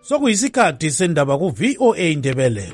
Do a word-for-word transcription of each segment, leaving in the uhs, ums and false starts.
Sokuyisikhathi sendaba ku V O A Indebele.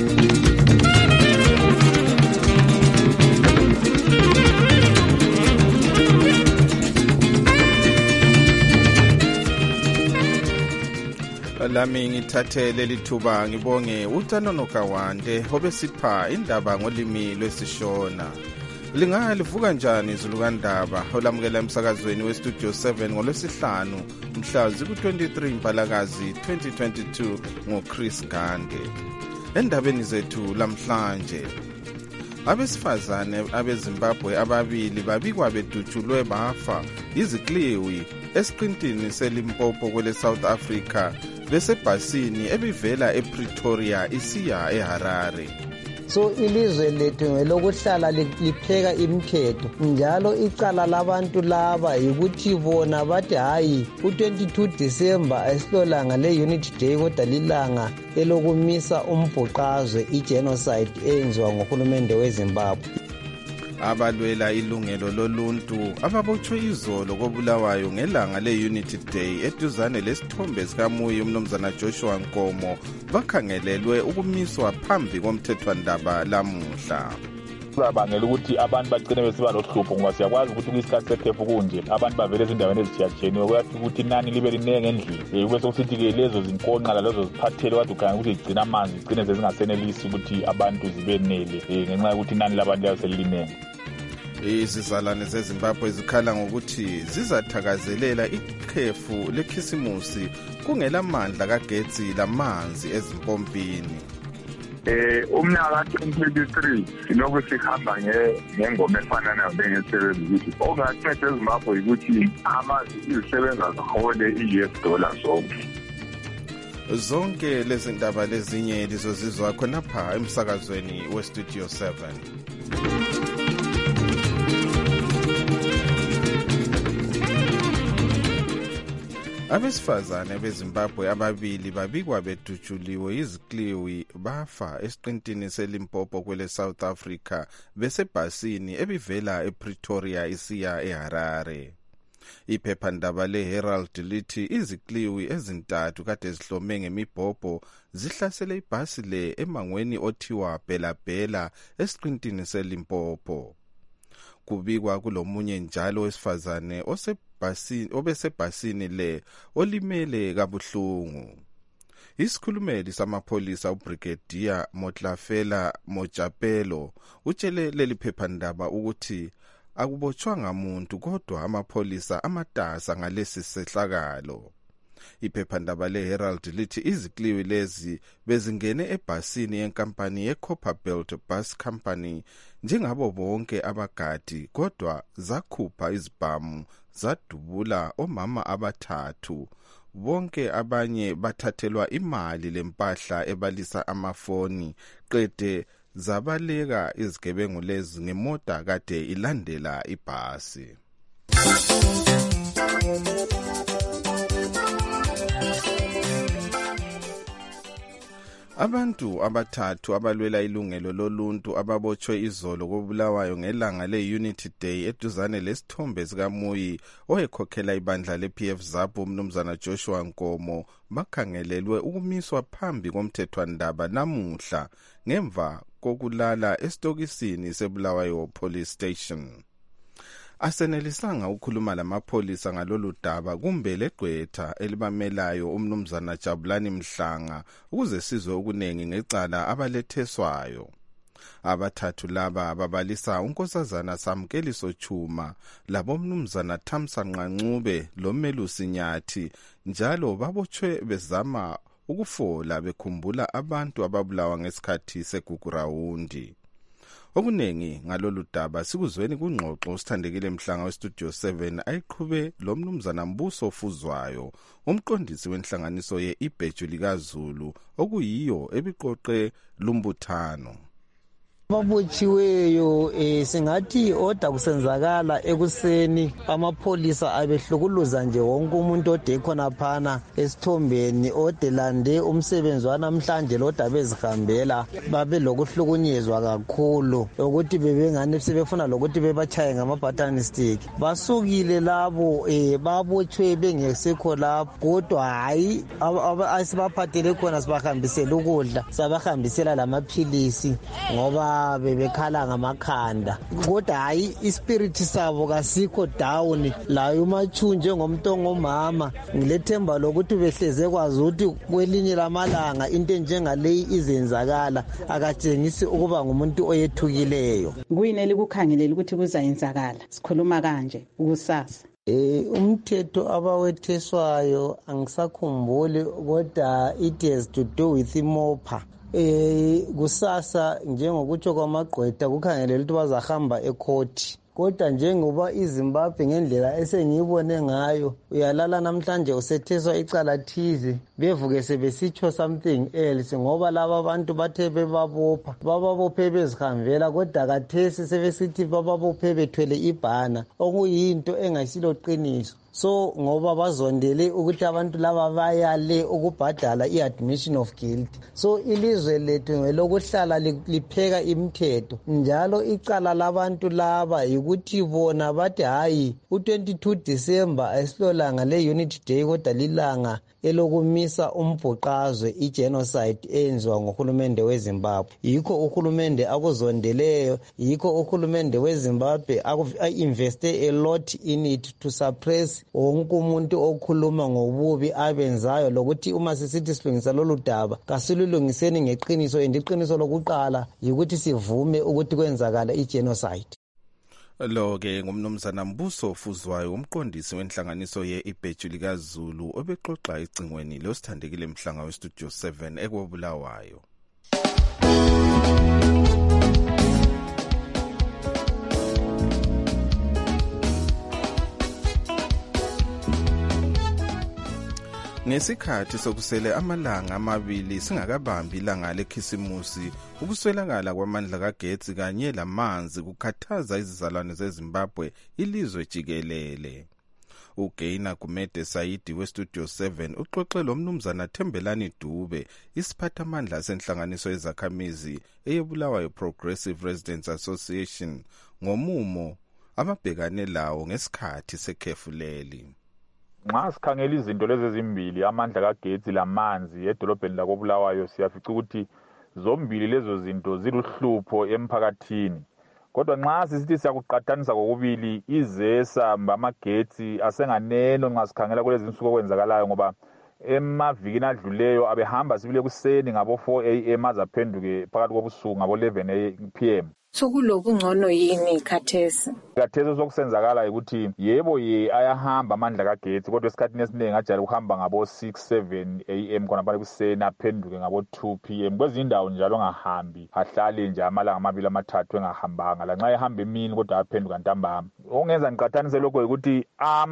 Lami ngithathe leli thuba ngibonge uTanono Kawande obesipha indaba ngolimi lwesishona. Lingalivuka njani izulukandaba olamukela emsakazweni weStudio seven ngolwesihlanu mhla ziku-twenty-three Mpalakazi twenty twenty-two ngoChris Gande. Endabeni zethu lamhlanje, abesifazane abeZimbabwe ababili babikwa bedutshulwe bafa izikliwi esiqintini seLimpopo kwele South Africa besebhasini ebivela ePretoria isiya eHarare. So ilizwe lethu ngelokuhlala lipheka imithetho njalo icala labantu laba ukuthi bona bathi hayi u-twenty-two December esilolanga le-Unity Day kodwa lilanga elokumisa umbhuqazwe i-genocide eyenziwa ngohulumende weZimbabwe. Abalwela ilungelo loluntu ababotshwe izolo kobulawayo ngelanga le-Unity Day eduzane lesithombe sikaMuyi umnumzana Joshua Nkomo bakhangelelwe ukumiswa phambi komthethwandaba lamuhla. Kubangela ukuthi abantu bagcine besiba lohlupho ngoba siyakwazi ukuthi kwisikhathi sekhefu kunje abantu bavele ezindaweni ezitshiyatshiyeneyo kuyafika ukuthi inani libe linenge endlini bese kusithi-ke lezo zinkonxa lezo ziphathele kade ukhanya ukuthi zigcina amanzi zigcine sezingasenelisi ukuthi abantu zibenele ngenxa yokuthi inani labantu liyabe selilinenge. Izizalwane zeZimbabwe zikhala ngokuthi zizathakazelela ikhefu lekhisimusi kungelamandla kagetsi lamanzi ezimpompini. Eh umnyaka twenty twenty-three sinoku sihamba ngengoma efana nayo bengesebenza ukuthi ongancede eZimbabwe ukuthi amazi izisebenza zahole i-U S dollar zonke. Zonke lezi ndaba lezinye lizozizwa khonapha emsakazweni weStudio seven. Abesifazane beZimbabwe ababili babikwa bedutshuliwe izikliwi bafa esiqintini seLimpopo kwele South Africa besebhasini ebivela ePretoria isiya eHarare. Iphephandaba leHerald lithi izikliwi ezintathu kade zihlome ngemibhobho zihlasele ibhasi le emangweni othiwa Bela Bela esiqintini seLimpopo. Kubikwa kulomunye njalo wesifazane osebhasini obesebhasini le olimele kabuhlungu. Isikhulumeli samapholisa uBrigadier Motlafela Mojapelo utshele leli phephandaba ukuthi akubotshwanga muntu kodwa amapholisa amatasa ngalesi sehlakalo. Iphephandaba leHerald lithi izikliwi lezi bezingene ebhasini yenkampani yeCopperbelt Bus Company njengabo bonke abagadi kodwa zakhupha izibhamu zadubula omama abathathu. Bonke abanye bathathelwa imali lempahla ebalisa amafoni qede zabaleka izigebengu lezi ngemota kade ilandela ibhasi. Abantu abathathu abalwela ilungelo loluntu ababotshwe izolo kobulawayo ngelanga le-Unity Day eduzane lesithombe sikaMuyi oyekhokhela ibandla le-P F ZAPU umnumzana Joshua Nkomo bakhangelelwe ukumiswa phambi komthethwandaba namuhla ngemva kokulala esitokisini sebulawayo police station. Asenelisanga ukukhuluma lamapholisa ngalolu daba kumbe legqwetha elibamelayo umnumzana Jabulani Mhlanga ukuze sizwe okunengi ngecala abaletheswayo. Abathathu laba babalisa unkosazana Samkeliso Chuma labomnumzana Thamsanqa Ncube loMelusi Nyathi njalo babotshwe bezama ukufola bekhumbula abantu ababulawa ngesikhathi segugurawundi. Okunengi ngalolu daba sikuzweni kungxoxo usithandekile Mhlanga weStudio seven ayiqhube lo mnumzana Mbuso Fuzwayo umqondisi wenhlanganiso ye-Ibheju likaZulu okuyiyo ebiqoqe lumbuthano. Babotshiweyo eh singathi oda kusenzakala ekuseni amapholisa abehlukuluza nje wonke umuntu ode khona phana esithombeni ode lande umsebenzi wanamhlanje loda bezihambela babe lokuhlukunyezwa kakhulu ukuthi bebengani sebefuna lokuthi bebachaye ngama button stick. Basukile labo eh babotshwe bengesekho lapho kodwa hayi asibaphathele khona sibahambisela ukudla sabahambisela lamaphilisi ngoba bebekhala ngamakhanda kodwa hayi ispirit sabo kasikho down layo umachunje ngomntongo omama ngilethemba lokuthi behleze kwazi ukuthi kwelinye lamalanga into enjengaleyi izenzakala akatshengisi ukuba ngumuntu oyethukileyo. Kuyini elikukhangelela ukuthi kuzayenzakala sikhuluma kanje ukusasa? Eh umthetho abawetheswayo angisakhumbuli kodwa it has to do with imopha. Eh kusasa njengokutsho kwamagqwetha kukhangelela ukuthi bazahamba ecourt kodwa njengoba iZimbabwe ngendlela esengiyibone ngayo uyalala namhlanje usetheswa icala thize bevuke sebesitsho something else ngoba laba abantu bathe bebabopha bababophe bezihambela kodwa kathesi sebesithi bababophe bethwele ibhana okuyinto engasilo qiniso. So ngoba bazondele ukuthi abantu laba bayale ukubhadala iadmission of guilt. So ilizwe lethu ngelokuhlala lipheka imithetho njalo icala labantu laba ukuthi bona bathi hayi u twenty-two December asilolanga le Unity Day kodwa lilanga elokumisa umbhuqazwe igenocide enziwa ngohulumende weZimbabwe. Yikho uhulumende akuzondeleyo, yikho uhulumende weZimbabwe akuinveste a lot in it to suppress wonke umuntu okhuluma ngobubi abenzayo lokuthi uma sisithi silungisa lolu daba kasilulungiseni ngeqiniso endiqiniso lokuqala yikuthi sivume ukuthi kwenzakala igenocide. Lo ke ngumnumzana Mbuso Fuzwayo umqondisi wenhlanganiso ye-Ibheju likaZulu obexoxa icingweni losithandekile mhlanga westudio seven ekwabulawayo. Ngesikhathi sokusele amalanga amabili singakabambi ilanga lekhisimusi ukuswelakala kwamandla kagetsi kanye lamanzi kukhathaza izizalwane zeZimbabwe ilizwe jikelele. uGaina Gumede Saidi westudio seven uxoxe lo mnumzana Thembelani Dube isiphathamandla senhlanganiso ezakhamizi eyebulawayo Progressive Residents Association ngomumo ababhekane lawo ngesikhathi sekhefu leli. Nxa sikhangela izinto lezi ezimbili amandla kagetsi lamanzi edolobheni lakobulawayo siyafica ukuthi zombili lezo zinto ziluhlupho emphakathini. Kodwa nxa sisithi siyakuqathanisa kokubili izesa amagetsi asenganeno nxa sikhangela kulezi insuku okwenzakalayo ngoba emavikini adluleyo abehamba sibile kuseni ngabo four a m azaphenduke phakathi kobusuku ngabo eleven p m Sokulokungcono yini khathesi? Khathesi sokusenzakala ukuthi yebo ye ayahamba amandla kagetsi kodwa esikhathini esiningi ajayele ukuhamba ngabo six seven a m khona phakathi kuseni aphenduke ngabo two p m kwezinye indawo njalo ngahambi ahlale nje amalanga amabili amathathu engahambanga lanxa ehamba emini kodwa aphenduka ntambama. Ongenza ngiqathanise lokho ukuthi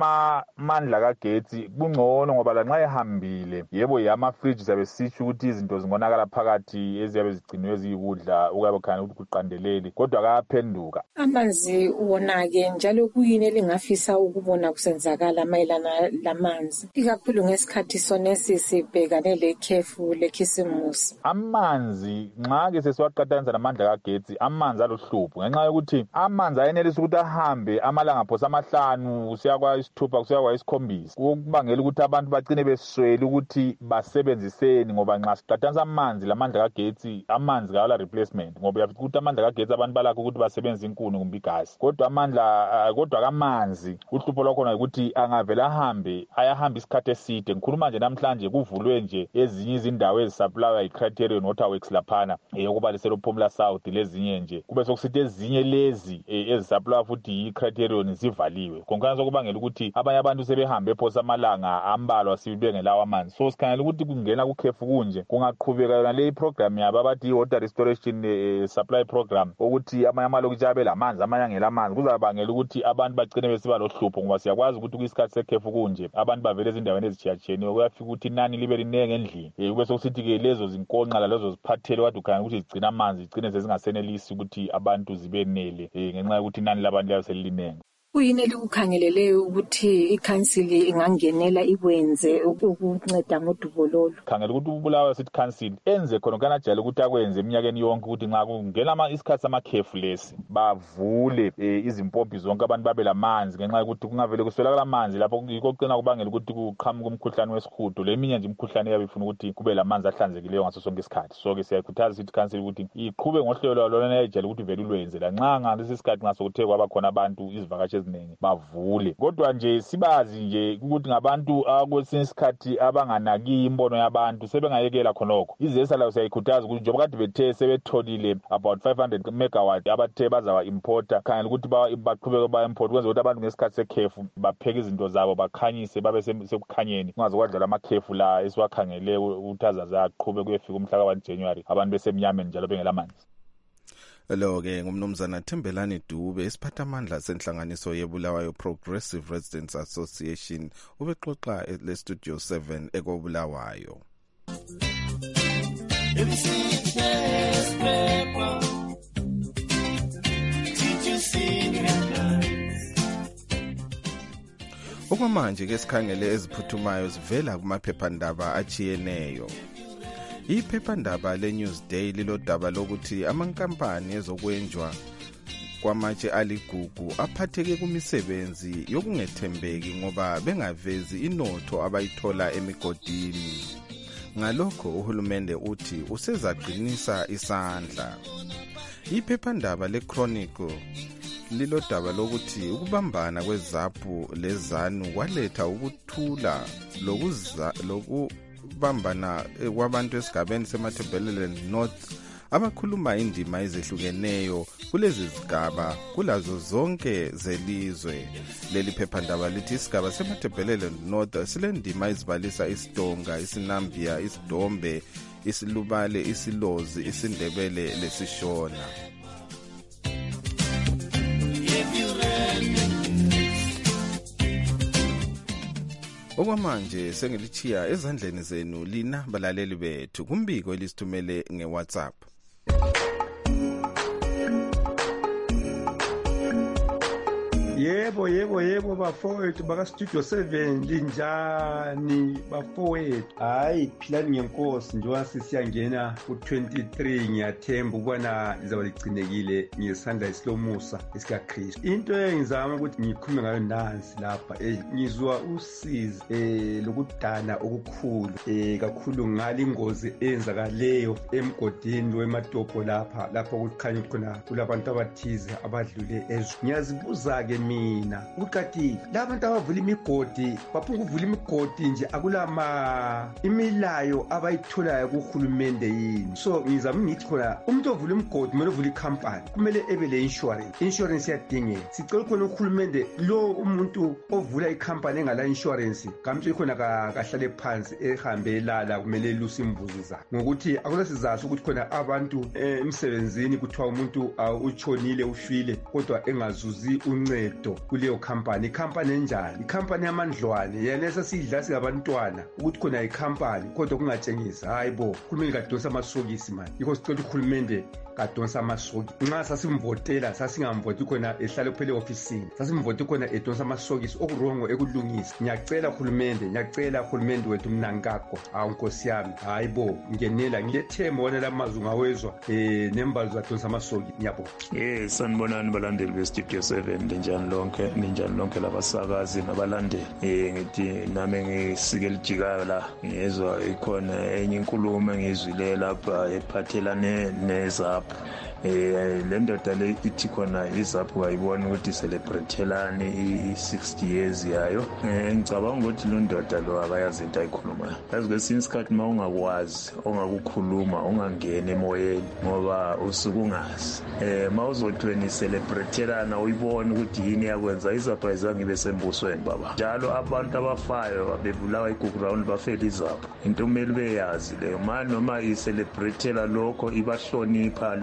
amandla kagetsi kungcono ngoba lanxa ehambile yebo ye ama-fridge siyabe sisho ukuthi izinto zingonakala phakathi eziyabe zigcinwe eziyikudla okuyabe kukhanya ukuthi kuqandelele kodwa akaphenduka. Amanzi wona-ke njalo kuyini elingafisa ukubona kusenzakala mayelana lamanzi ikakhulu ngesikhathi sonesi sibhekane lekhefu lekhisimusi? Amanzi nxa-ke sesiwaqathanisa namandla kagetsi amanzi aluhlupho ngenxa yokuthi amanzi ayenelisa ukuthi ahambe amalanga phosa amahlanu kusiya kwayisithupha kusiya kwayisikhombisa ukubangela ukuthi abantu bagcine beswele ukuthi basebenziseni ngoba nxa siqathanisa amanzi lamandla kagetsi amanzi kawala replacement ngoba uyafica ukuthi amandla kagetsi abantu balakho ukuthi basebenzise inkuni kumbe igasi kodwa amandla uh, kodwa kamanzi uhlupho lwakhona ukuthi angavela ahambe ayahamba isikhathi eside. Ngikhuluma nje namhlanje kuvulwe nje ezinye izindawo ezisupplywa yiCriterion Waterworks laphana eyokubalisela uPhumla South lezinye nje kube sokusithi ezinye lezi ezisupplywa futhi yiCriterion zivaliwe konke sokubangela ukuthi abanye abantu sebehambe ephosa amalanga ambalwa sibe ngelawo amanzi. So sikhangela ukuthi kungena kukhefu kunje kungaqhubeka yona le program yabo abathi water restoration uh, supply program ukuthi amanye amalokitshi abe lamanzi amanye angela amanzi kuzabangela ukuthi abantu bagcine besiba lohlupho ngoba siyakwazi ukuthi kwisikhathi sekhefu kunje abantu bavele ezindaweni ezitshiyatshiyeneyo kuyafika ukuthi inani libe linenge endlini kube sokusithi-ke lezo zinkonxa lezo ziphathele kade ukhangela ukuthi zigcina amanzi zigcine sezingasenelisi ukuthi abantu zibenele ngenxa yokuthi inani labantu liyabe selilinenge. Kuyini elikukhangeleleyo ukuthi ikhansili ingangenela ikwenze ukunceda ngodubololo? Khangela ukuthi ubulawayo sithi council enze khona kanajalo ukuthi akwenze eminyakeni yonke ukuthi nxa kungena isikhathi samakhefu lesi bavule izimpompi zonke abantu babe lamanzi ngenxa yokuthi kungavele kuswelakala amanzi lapho yikho kucina kubangela ukuthi kuqhamuka umkhuhlane wesihudo leminye nje imikhuhlane eyabe ifuna ukuthi kube lamanzi ahlanzekileyo ngaso sonke isikhathi. So ke siyayikhuthaza sithi council ukuthi iqhube ngohlelo lona ejele ukuthi vele ulwenze la nxa ngalesi sikhathi nxa sokuthe kwaba khona abantu izivakashi eziningi bavule. Kodwa nje sibazi nje ukuthi ngabantu akwesinye isikhathi abanganaki imbono yabantu sebengayekela khonokho. Izesa lawo siyayikhuthaza ukuthi njengoba kade bethe sebetholile about five hundred megawatt abathe bazawa importer khangela ukuthi baqhubeke ba import kwenza ukuthi abantu ngesikhathi sekhefu bapheke izinto zabo bakhanyise babe sekukhanyeni kungaze kwadlala amakhefu la esiwakhangele ukuthi azaza aqhube kuyefika umhla ka one January abantu besemnyameni njalo bengela manzi. Lo ke ngumnumzana Thembelani Dube isiphathamandla senhlanganiso yeBulawayo Progressive Residents Association ubexoxa le Studio seven ekobulawayo. Okwamanje ke sikhangele eziphuthumayo zivela kumaphephandaba achiyeneyo. Iphephandaba leNewsday lilodaba lokuthi amankampani ezokwenjwa kwamatshe aligugu aphatheke kumisebenzi yokungethembeki ngoba bengavezi inotho abayithola emigodini. Ngalokho uhulumende uthi usezaqinisa isandla. Iphephandaba leChronicle lilodaba lokuthi ukubambana kwezaphu lezanu kwaletha ukuthula lokuza loku bambana kwabantu esigabeni seMatabeleland North abakhuluma indima ezehlukeneyo kulezi zigaba kulazo zonke zelizwe. Leli phephandaba lithi isigaba seMatabeleland North silendima ezibalisa isidonga, isinambia, isidombe, isilubale, isilozi, isindebele lesishona. Okwamanje sengilichiya ezandleni zenu lina balaleli bethu kumbiko elisithumele ngeWhatsApp. Yebo yebo yebo bafowethu baka Studio seven linjani bafowethu. Hayi philani ngenkosi njengoba sisiyangena ku twenty-three ngiyathemba ukubona izaba ligcinekile ngesandla esilomusa esikaKristu. Into engizama ukuthi ngikhulume ngayo nansi lapha ngizwa usizi eh lokudana okukhulu eh kakhulu ngale ingozi enzakaleyo emgodini wematopo lapha lapha kukhanya khona kulabantu abathize abadlule ezwe. Ngiyazibuza ke mina ukuthi labantu abavula imigodi baphunga ukuvula imigodi nje akulama imilayo abayitholayo kuhulumende yini. So ngizama ngithi khona umuntu ovula imigodi kumele uvule ikhampani kumele ebe le insurance. Insurance iyadingeka. Sicela khona uhulumende lo umuntu ovula ikhampani engala insurance kambe khona kahlale phansi ehambe elala kumele elusa imbuzi zakhe ngokuthi akunasizathu ukuthi khona abantu emsebenzini kuthiwa umuntu utshonile ufile kodwa engazuzi uncedo kuleyo company. Company enjani? Ikhampani yamandlwane yena esasidla singabantwana ukuthi khona ikhampani kodwa kungatshengisa hayibo uhulumende kadonsa amasokisi manje. Yikho sicela uhulumende kadonsa amasoki. Nxa sasimvotela sasingamvoti khona ehlale kuphele ofisini sasimvoti khona edonsa amasokisi okurongo ekulungisa. Ngiyacela uhulumende ngiyacela uhulumende wethu mnankakho awu nkosi yami hayibo ngenela ngilethemba wona lamazwi ngawezwa eh nembalo zadonsa amasoki ngiyabonga. Eh sanibonani balandeli be Studio seven njani lonke ninjani lonke labasakazi nabalandeli. Eh ngithi nami ngisike lijikayo la ngiyezwa ikhona enye inkulumo engizwile lapha ephathelane nezaphu. Eh le ndoda le ithi khona izaphu wayibona ukuthi celebratelani i sixty years yayo. Eh ngicabanga ukuthi lo ndoda lo akayazi into ayikhulumayo. Yazi kwesinye isikhathi ma ungakwazi ongakukhuluma ungangena emoyeni ngoba usuku ungazi. Eh ma uzothi wena celebratelana uyibona ukuthi yini yakwenza izaphu ayizange ibe sembusweni baba. Njalo abantu abafayo bebulawa iGuguround bafela izaphu. Into kumele beyazi leyo manje noma i celebratela lokho ibahlonipha labo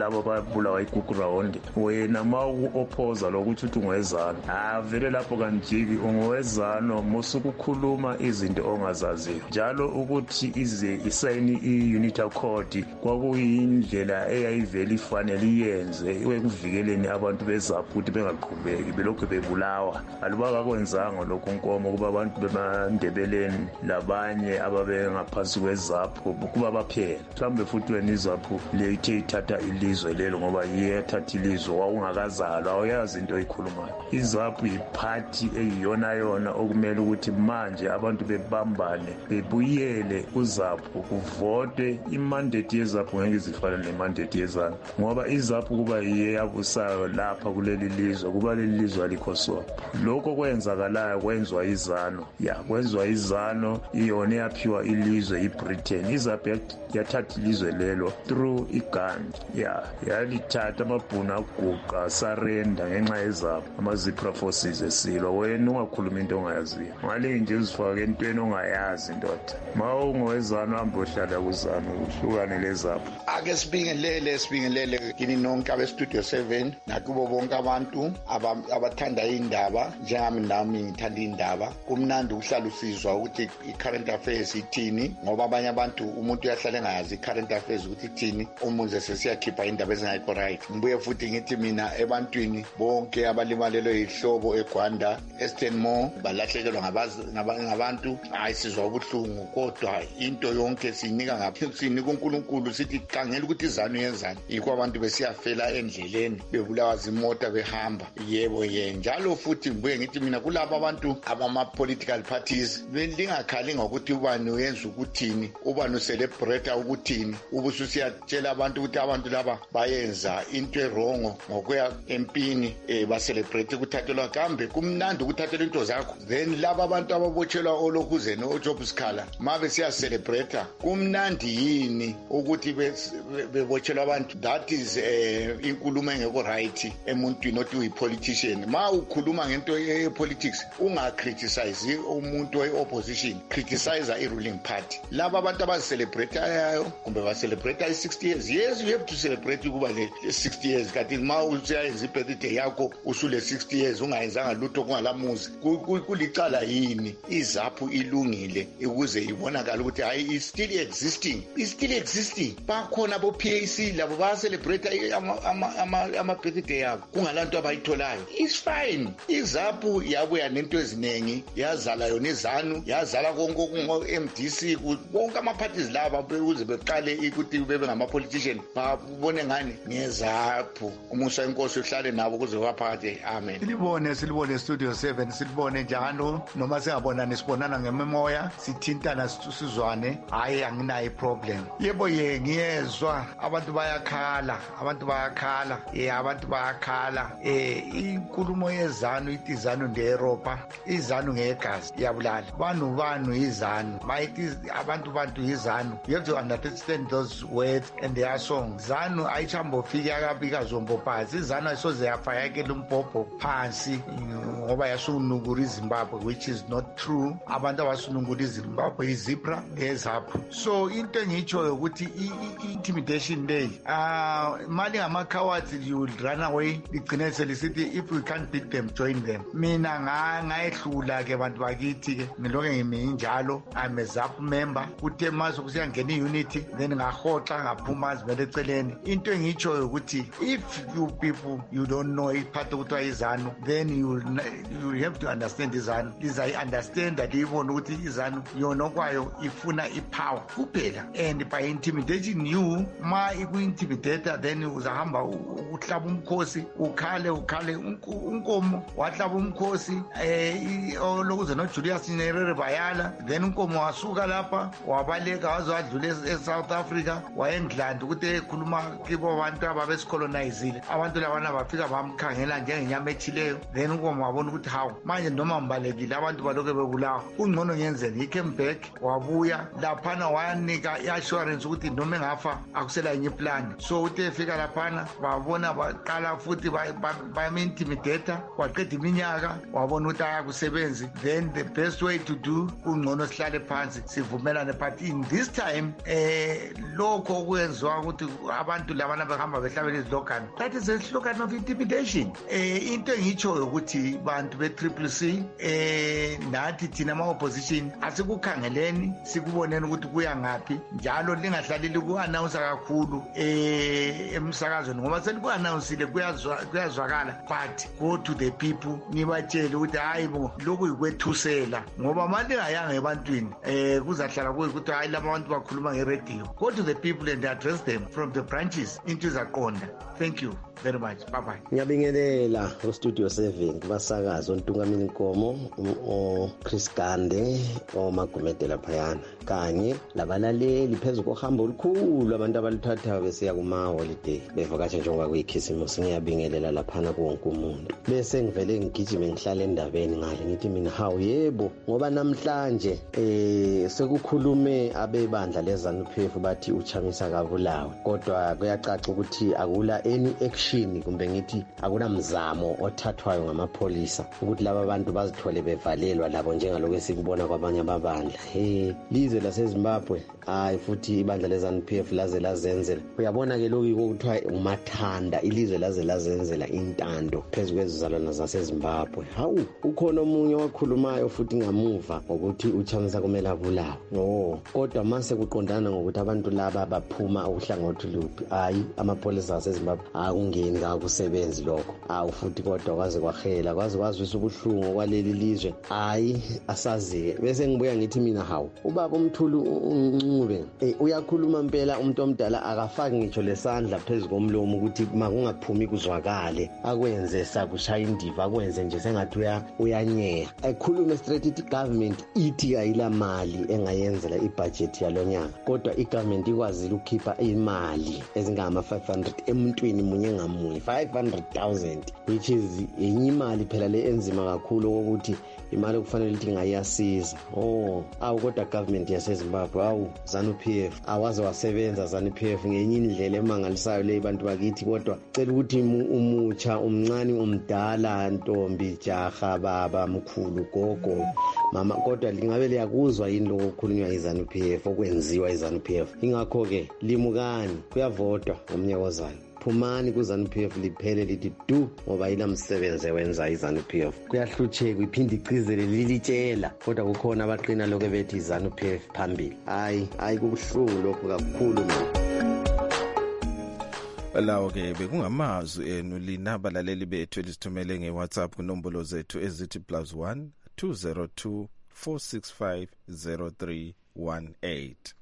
ukubulawa igugurawundi wena ma uku-opposa lokuthi uthi ungowezano ah vele lapho kanjiki ungowezano musukukhuluma izinto ongazaziyo njalo ukuthi ize isayini i-unity accord kwakuyindlela eyayivele ifanele iyenze ekuvikeleni abantu bezaphu ukuthi bengaqhubeki belokhu bebulawa aluba kakwenzanga lokhu nkomo kuba abantu bemandebeleni labanye ababengaphansi kwezaphu kuba baphela mhlawumbe futhi wena izaphu lethe ithatha ilizwe lelo ngoba yethatha ilizwe wawungakazalwa awuyazi into oyikhulumayo izaphu yiphathi eyiyona yona okumele ukuthi manje abantu bebambane bebuyele kuzaphu kuvotwe imandate yezaphu ngeke izifane nemandate yezanu ngoba izaphu kuba yiye yabusayo lapha kuleli lizwe kuba leli lizwe alikho so lokho kwenzakalayo kwenzwa izano ya kwenzwa izano iyona yaphiwa ilizwe iBritain izaphu yathatha ilizwe lelo through igun ya yalithatha amabhunu aguqa sarenda ngenxa yezaphu ama-Zipra forces esilwa wena ungakhuluma into ongayaziyo ngalinje nje uzifake entweni ongayazi ndoda ma ungowezano hamba ohlala kuzano uhlukane lezaphu ake sibingelele sibingelele kini nonke abestudio seven nakubo bonke abantu abathanda indaba njengami nami ngithanda indaba kumnandi ukuhlala usizwa ukuthi i-current affairs ithini ngoba abanye abantu umuntu uyahlala engayazi i-current affairs ukuthi ithini umuze sesiyakhipha indaba ezingayikho right ngibuye futhi ngithi mina ebantwini bonke abalimalelwe ihlobo eGwanda Easternmore balahlekelwa ngabantu hayi sizwa ubuhlungu kodwa into yonke sinika ngaphi sinika uNkulunkulu sithi khangela ukuthi izanu yenzani yikho abantu besiyafela endleleni bebulawa zimota behamba yebo ye njalo futhi ngibuye ngithi mina kulabo abantu abama political parties belingakhali ngokuthi ubani uyenza ukuthini ubani ucelebrate ukuthini ubususiyatshela abantu ukuthi abantu laba bayenza into wrong ngokuya empini eh ba celebrate ukuthathelwa kambe kumnandi ukuthathela into zakho then laba abantu ababotshelwa olokuze no Job Sikhala mabe siya celebrate kumnandi yini ukuthi bebotshelwa abantu that is eh inkulumo engekho right emuntwini othi uyipolitician ma ukhuluma ngento yepolitics unga criticize umuntu weopposition criticize i ruling party laba abantu abacelebrate ayo kumbe ba celebrate i sixty years yes you have to celebrate kuba le sixty years kanti ma usiyenza ibirthday yakho usule sixty years ungayenzanga lutho kungalamuzi kulicala yini izaphu ilungile ukuze ibonakala ukuthi hayi is still existing is still existing bakhona bo P A C labo ba celebrate ama ama ama birthday yabo kungalanto abayitholayo is fine izaphu yabuya nento ezinengi yazala yona izanu yazala konke kungo M D C konke ama parties laba ukuze beqale ukuthi bebe ngama politician babone ngani ngezaphu umusa inkosi uhlale nabo kuze waphakade amen silibone silibone studio seven silibone njalo noma singabonani sibonana ngememoya sithintana sizwane hayi anginayo problem yebo ye ngiyezwa abantu bayakhala abantu bayakhala eh abantu bayakhala eh inkulumo yezanu itizanu ngeEurope izanu ngegazi yabulala banu banu izanu mayithi abantu bantu izanu you have to understand those words and their songs zanu ayichambo fika kabika zombophazi izanu ayisoze yafayekela umbhobho phansi ngoba yasunungura iZimbabwe which is not true abantu abasunungura iZimbabwe iZipra ezaphu so into engitsho ukuthi intimidation day ah mali ngama cowards you will run away igcine selisithi if we can't beat them join them mina ngayehlula ke abantu bakithi ke ngiloke ngimi njalo I'm a ZAPU member kuthe maso kusiyangena iunity then ngahoxa ngaphuma zimele eceleni into engitsho ukuthi if you people you don't know iphatho kuthiwa izanu then you you have to understand izanu is I understand that ibona ukuthi izanu yona kwayo ifuna ipower kuphela and by intimidating you ma iku-intimidator then uzahamba uhlaba umkhosi ukhale ukhale unkomo wahlaba umkhosi eh olokuze no Julius Nyerere bayala then unkomo wasuka lapha wabaleka waze wadlula eSouth Africa wayeNgland ukuthi ekhuluma kibo abantu ababesicolonizile abantu labana bafika bamkhangela njengenyama ethileyo then unkomo wabona ukuthi hawu manje noma mbalekile abantu baloke bebulawa ungcono ngenzeni he came back wabuya laphana wayanika i-assurance ukuthi noma engafa akusela enye plan so uthe efika laphana babona baqala futhi bayam-intimidator waqeda iminyaka wabona ukuthi ayakusebenzi then the best way to do ungcono sihlale phansi sivumelane but in this time eh lokho kwenziwa ukuthi abantu labana behamba behlabela izilogani. That is a slogan of intimidation. Eh into engitsho ukuthi bantu be triple C eh nathi thina ama opposition asikukhangeleni sikuboneni ukuthi kuya ngapi njalo lingahlaleli ku-announce kakhulu eh emsakazweni ngoba seliku-announcile kuyazwakala but go to the people nibatshele ukuthi hayi bo lokhu yikwethusela ngoba manje ayanga ebantwini eh kuzahlala kuyikuthi hayi laba bantu bakhuluma ngeradio. Go to the people and address them from the branches into izaqonda. Thank you very much. Bye bye. Ngiyabingelela ku Studio seven kubasakazi ontungamini Nkomo, o Chris Gande, o Magumedela Phayana kanye labalaleli phezulu kohambo olukhulu abantu abalithathayo besiya kuma holiday bevakatsha njengoba kuyikhisimusi. Ngiyabingelela laphana konke umuntu bese ngivele ngigijime ngihlala endabeni ngale ngithi mina hawu yebo ngoba namhlanje eh sekukhulume abebandla leZANU-P F bathi uchamisa kabulawe kodwa kuyacaca ukuthi akula any action kumbe ngithi akunamzamo othathwayo ngamapholisa ukuthi laba bantu bazithole bevalelwa labo njengaloko esikubona kwabanye ababandla. Hey lize laseZimbabwe hayi futhi ibandla leZANU-P F laze lazenzela uyabona ke lokho kuthiwa umathanda ilizwe laze lazenzela intando phezulu kwezizalwana zaseZimbabwe. Hawu ukhona omunye okhulumayo futhi ngamuva ngokuthi uchamisa kumele abulawe. No kodwa mase kuqondana ngokuthi abantu laba baphuma uhlangothi luphi hayi amapholisa aseZimbabwe akungeni kakusebenzi lokho awu futhi kodwa kwaze kwahela kwaze kwazwisa ubuhlungu kwaleli lizwe hayi asaziye bese ngibuya ngithi mina hawu ubaba umthulu uncube eh uyakhuluma impela umuntu omdala akafaki ngitsho lesandla phezulu komlomo ukuthi makungaphumi kuzwakale akwenze sakushaya indiva akwenze nje sengathi uya uyanyeya ayikhulume strategic government ithi ayila mali engayenzela ibudget yalonyaka kodwa igovernment ikwazile ukukhipha imali ezingama five hundred emuntwini munye ngamunye five hundred thousand which is enye imali phela le enzima kakhulu ukuthi imali kufanele ithi ngayasiza. Oh awu kodwa government yaseZimbabwe awu ZANU-P F awaze wasebenza ZANU-P F ngenye indlela emangalisayo le bantu bakithi kodwa cela ukuthi umutsha umncane umdala ntombi jaha baba mkhulu gogo mama kodwa lingabe liyakuzwa yini lokho okukhulunywa yiZANU-P F okwenziwa yiZANU-P F. Ingakho ke limukani kuyavotwa ngomnyaka ozayo phumani kuZANU-P F liphele lithi du ngoba yinamsebenzi ewenza iZANU-P F kuyahlutheka iphinde icizele lilitshela kodwa kukhona abaqina lokho bethi iZANU-P F phambili. Hayi hayi kubuhlungu lokho kakhulu mina. Lawo ke bekungamazwi enu lina balaleli bethu elisithumele ngeWhatsApp kunombolo zethu ezithi plus one two zero two four six five zero three one eight.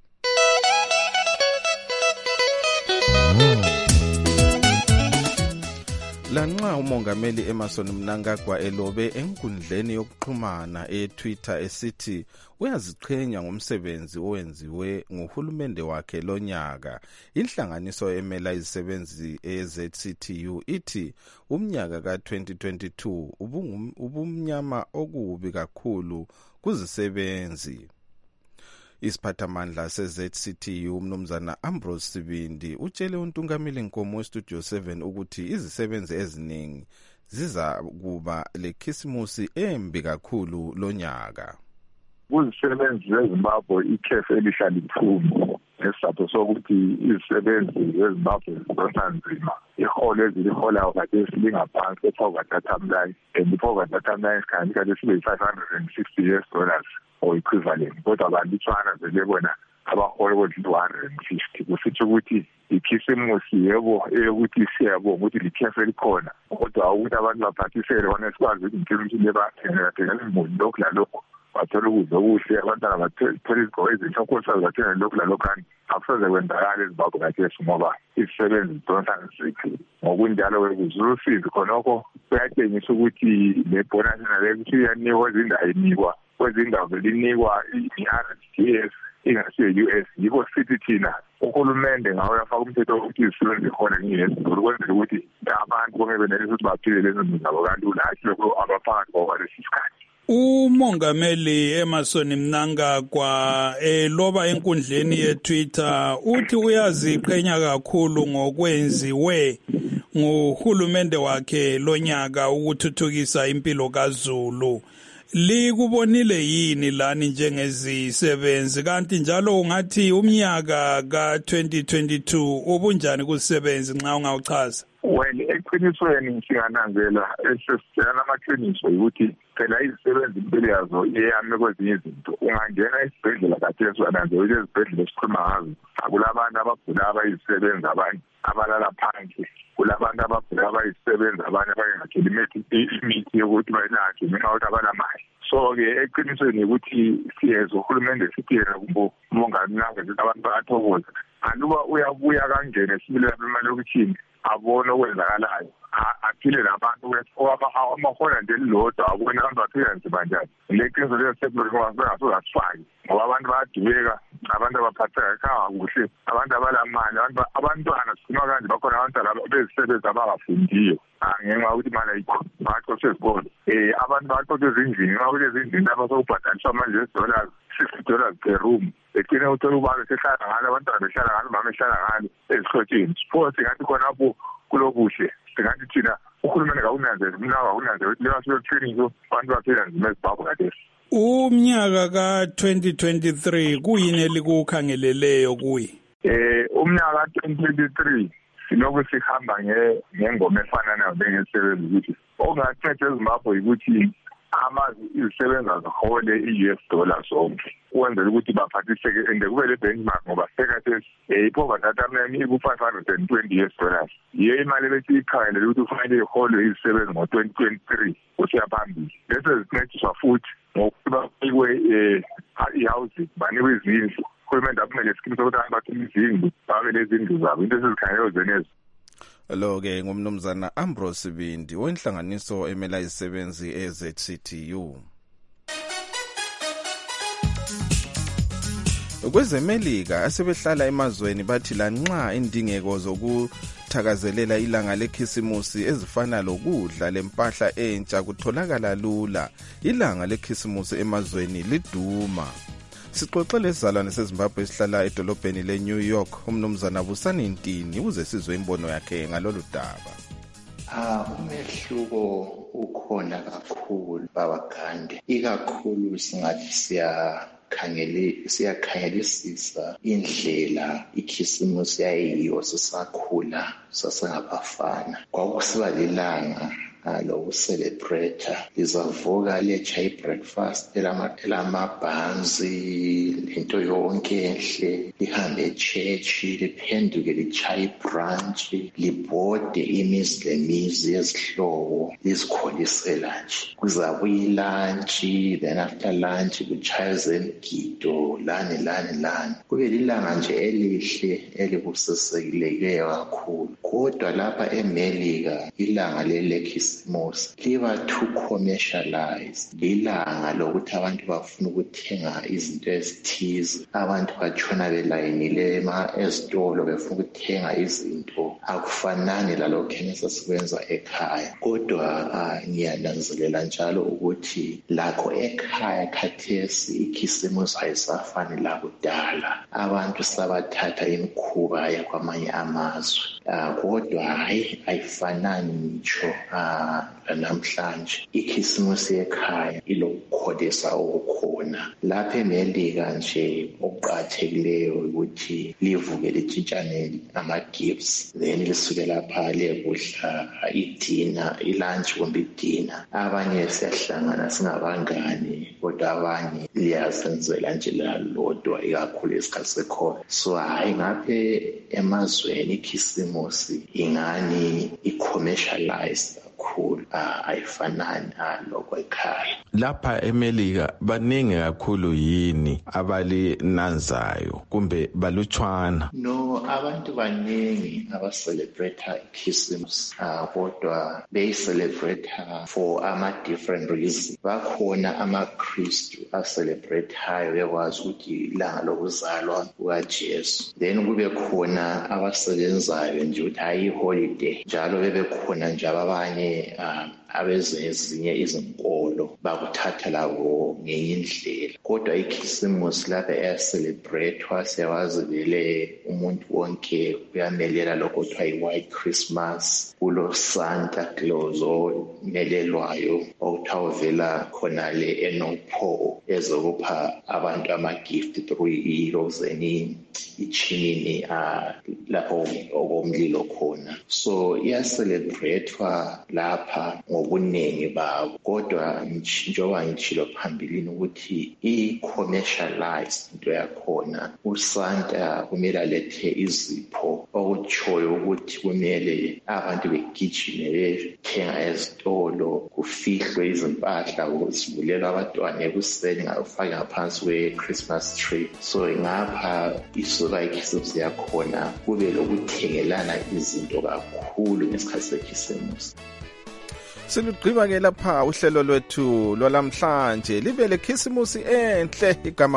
Lanxa umongameli Emmerson Mnangagwa elobe enkundleni yokuxhumana eTwitter esithi uyaziqhenya ngomsebenzi owenziwe nguhulumende wakhe lonyaka, inhlanganiso emela izisebenzi e-Z C T U ithi umnyaka ka twenty twenty-two ubumnyama okubi kakhulu kuzisebenzi. Isiphathamandla se-Z C T U umnumzana Ambrose Sibindi utshele uNtungamili Nkomo Studio seven ukuthi izisebenzi eziningi ziza kuba lekhisimusi embi kakhulu lonyaka. Kuzisebenzi zeZimbabwe ikhefu elihlala liphuma nesizathu sokuthi izisebenzi zeZimbabwe zidonsa nzima. Iholo eziliholayo kade silingaphansi kwe-poverty timeline and i-poverty timeline isikhathi kade sibe five hundred sixty U S dollars or equivalent kodwa abalitshwana vele bona abahola kodwa two hundred fifty kusitsho ukuthi ikhisimusi yebo eyokuthi siyabonga ukuthi likhefu elikhona kodwa ukuthi abantu baphathisele bona sikwazi ukuthi ikhisimusi lebathengela thengela imuli lokhu lalokhu bathola ukudla okuhle abantwana bathola izigqoko ezintsha okhosayo bathengela lokhu lalokhani akusoze kwenzakala eZimbabwe kathesi ngoba izisebenzi zidonsa nzima. Ngokunjalo wekuzulusizi khonokho kuyatshengisa ukuthi le bonus nale kuthi iyanikwa izindawo inikwa kwezindawo linikwa i-R D S ingasiyo U S yiko sithi thina uhulumende ngawo yafaka umthetho ukuthi izisebenzi khona ngi-U S ukwenzela ukuthi abantu bonke benelisa ukuthi baphile lezo zindaba kalula hayi lokho abaphakathi kwalesi sikhathi. Umongameli Emmerson Mnangagwa eloba enkundleni yeTwitter uthi uyaziqhenya kakhulu ngokwenziwe nguhulumende wakhe lonyaka ukuthuthukisa impilo kaZulu. likubonile yini lani njengezisebenzi kanti njalo ungathi umnyaka ka twenty twenty-two ubunjani kusebenzi nxa ungawuchaza? Well, eqinisweni singananzela esesitshela amaqiniso ukuthi phela izisebenzi impilo yazo iyame kwezinye izinto. Ungangena esibhedlela kathesi wananzela ukuthi ezibhedlela esikhuluma ngazo akulabantu abagula abayisebenzi abanye abalala phansi, kulabantu abagula abayisebenzi abanye abangatholi imithi yokuthi bayilaphe ngenxa yokuthi abanamali. So-ke eqinisweni ukuthi siyezwa uhulumende sithi yena kumbe umongameli abantu bayathokoza. Aluba uyabuya kangene esibile imali yokuthini abone okwenzakalayo aphile labantu amahola nje elilodwa abone abantu baphila nzima njani. Le qiniso lesebengasifaki ngoba abantu bayadubeka, abantu abaphatheka ekhaya kuhle, abantu abalamali, abantwana sikhuluma kanje bakhona abantwana bezisebenzi abangafundiyo ngenxa yokuthi imali ayikho baxoshwe esikolo. Um abantu baxoshwe ezindlini ngenxa yokuthi ezindlini lapha sokubhadaliswa manje dollars sixty dollars per room. Egcine uthola ubaba sehlala ngalo, abantwana behlala ngalo, umama ehlala ngalo ezihlotsheni. Sipho singathi khonapho kulokuhle, singathi thina uhulumeni kakunanzele, mina kakunanzele ukuthi leyo training abantu baphila nzima eZimbabwe kathesi. Umnyaka ka twenty twenty-three kuyini elikukhangeleleyo kuyi? Eh umnyaka ka twenty twenty-three sinoku sihamba ngengoma efana nayo bengisebenza ukuthi okungathethwe eZimbabwe ukuthi amazi izisebenza zahole i-U S dollar zonke ukwenzela ukuthi baphathiseke and kube le benchmark ngoba sekathi ipoverty atamnemi iku-five hundred twenty U S dollars. Yiyo imali ebethi ikhangelele ukuthi kufanele iholwe izisebenzi ngo-twenty twenty-three kusiya phambili. Bese zincediswa futhi ngokuthi banikwe i-housing, banikwe izindlu. Uhulumende akumele sikimu sokuthi abantu bathole izindlu, babe nezindlu zabo, into esizikhangelele zenezo. Lo-ke ngumnumzana Ambrose Bindi wenhlanganiso emela izisebenzi e-Z C T U. Kwezemelika asebehlala emazweni bathi lanxa indingeko zokuthakazelela ilanga lekhisimusi ezifana lokudla lempahla entsha kutholakala lula, ilanga lekhisimusi emazweni liduma. Sixoxele izalwane seZimbabwe esihlala edolobheni leNew York, umnumzana Busani Ntini uze sizwe imbono yakhe ngalolu daba. Ah, umehluko ukhona kakhulu babagande, ikakhulu singathi siya khangele siyakhangelisisa indlela ikhisimusi yayiyo sisakhula sasengabafana. Kwakusiba lilanga lokucelebrate, lizavuka lecha i-breakfast elamabhanzi lento yonke enhle, lihambe echechi, liphenduke lichaye i-brunch, libhode imizi lemizi yezihlobo, lizikholisela nje. Kuzabuya ilantshi, then after lunch kuchaye zemgido, lani lani lani. Kube lilanga nje elihle elibusisekileyo kakhulu. Kodwa lapha eMelika ilanga lelekhisimusi liba too commercialized. Lilanga lokuthi abantu bafuna ukuthenga izinto ezithize, abantu batshona belayinile ezitolo befuna ukuthenga izinto. Akufanani lalokho esesikwenza ekhaya. Kodwa ngiyananzelela njalo ukuthi lakho ekhaya khathesi ikhisimusi ayisafani lakudala. Abantu sabathatha imikhuba yakwamanye amazwe. Kodwa hayi ayifanani ngitsho namhlanje. Ikhisimusi ekhaya ilokukholisa okukhona. Lapha eMelika nje okuqathekileyo ukuthi livuke litshintshane ama-gifts, then lisuke lapha liyekudla idina, ilunch kumbe idina. Abanye siyahlangana singabangani, kodwa abanye liyazenzela nje lalodwa ikakhulu esikhathi sekhona. So hayi ngaphe emazweni ikhisimusi ingani i-commercialized kakhulu, ayifanani lokho ekhaya. Lapha eMelika baningi kakhulu yini abalinanzayo kumbe balutshwana? No, abantu baningi abacelebrate ikhisimusi, kodwa beyicelebrate for ama-different reasons. Bakhona amaKristu acelebrate-ayo bekwazi ukuthi ilanga lokuzalwa kukaJesu. Then kube khona abasebenzayo nje ukuthi hayi holiday, njalo bebe khona nje abanye abezinye izinkolo bakuthatha labo ngenye indlela. Kodwa ikhisimusi lapha iyacelebrate-wa, siyawazi vele umuntu wonke uyamelela lokho kuthiwa yi-White Christmas. Kulo Santa Claus omelelwayo okuthiwa uvela khonale eNorth Pole ezokupha abantu ama-gift through i-rozeni ichinini lapho okomlilo khona. So iyacelebrate-wa lapha ngobuningi babo, kodwa njengoba ngitshilo phambilini ukuthi i-commercialized into yakhona. USanta kumele alethe izipho okutshoyo ukuthi kumele abantu begijime bethenga ezitolo, kufihlwe izimpahla ukuzivulelwa abantwana ekuseni ngafaka ngaphansi kwe-Christmas tree. So ngapha isuka ikhisimusi yakhona kube lokuthengelana izinto kakhulu ngesikhathi sekhisimusi. Silugqiba ke lapha uhlelo lwethu lwalamhlanje libe lekhisimusi enhle igama